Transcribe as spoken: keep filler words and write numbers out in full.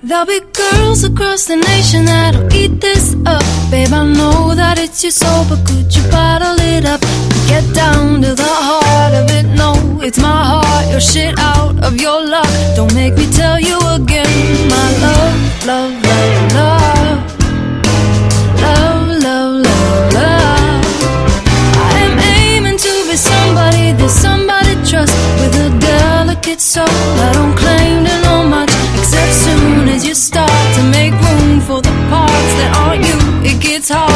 There'll be girls across the nation that'll eat this up. Babe, I know that it's your soul, but could you bottle it up? Get down to the heart of it. No, it's my heart, you're shit out of your luck. Don't make me tell you again. My love, love, love, love. Love, love, love, love. I am aiming to be somebody that somebody trusts, with a delicate soul. I don't claim to know much, except soon as you start to make room for the parts that aren't you, it gets hard.